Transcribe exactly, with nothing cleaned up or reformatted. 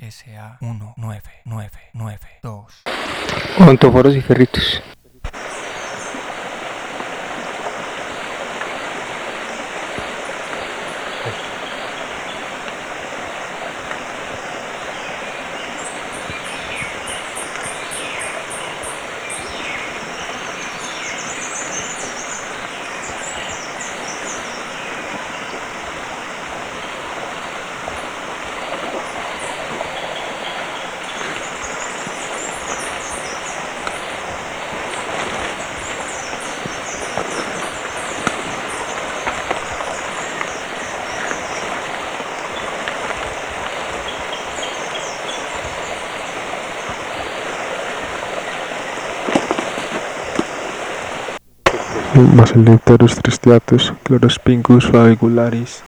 S A uno nueve nueve nueve dos. Ontoforos y ferritos. Basilipterus tristiatus, Chlorospincus favicularis.